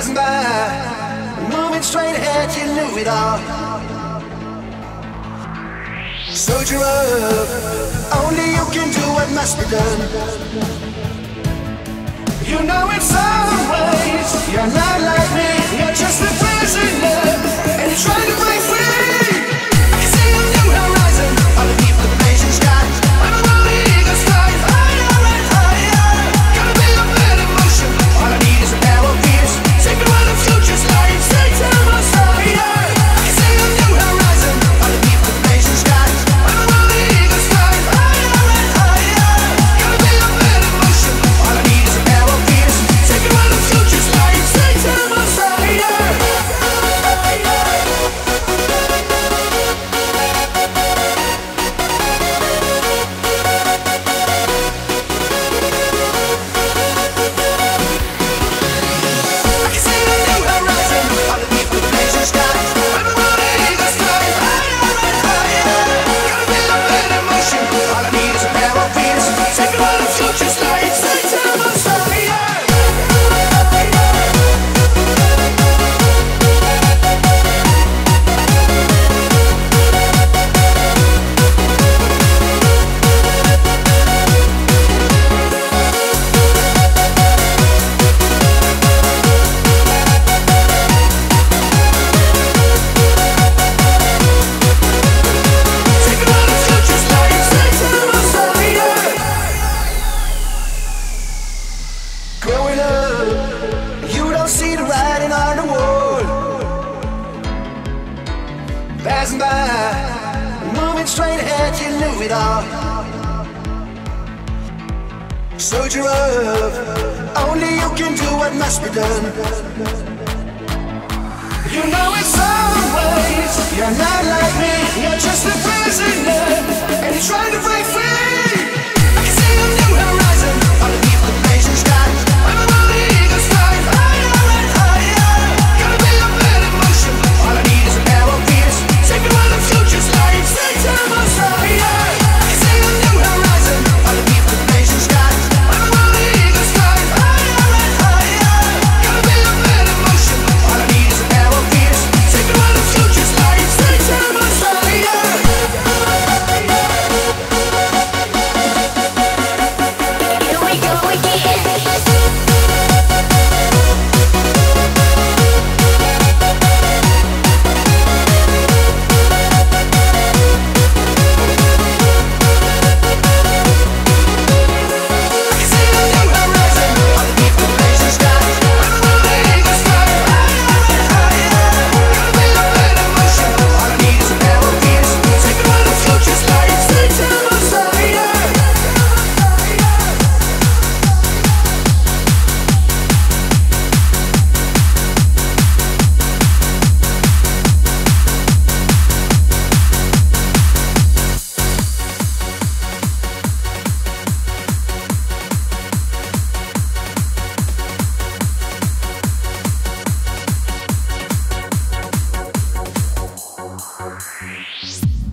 Passing by, moving straight ahead, you knew it all. Soldier up, only you can do what must be done. You know in some ways, you're not like me, you're just a prisoner, and you're trying to break free. I can see a new horizon, underneath the blazing sky. I'm a rolling eagle's flying higher and higher. Gonna be a man in motion, all I need is a pair of ears. Take me where the future's lying, straight to my side. I can see a new horizon, underneath the blazing sky. I'm a rolling eagle's flying higher and higher. Gonna be a man in motion, all I need is a pair of ears. Take me where the future's lying, straight to my side. Growing up, you don't see the writing on the wall. Passing by, moving straight ahead, you knew it all. Soldier up, only you can do what must be done. You know in some ways, you're not like me, you're just a prisoner, and you're trying to break free. I can see a new horizon, underneath the blazing sky. I'm a rolling eagle's flying higher and higher. Gonna be a man in motion, all I need is a pair of ears. Take me where the future's lying, straight to my side. I can see a new horizon, underneath the blazing sky. I'm a rolling eagle's flying higher and higher. Gonna be a man in motion, all I need is a pair of ears. Take me where the future's lying, straight to my side. Peace.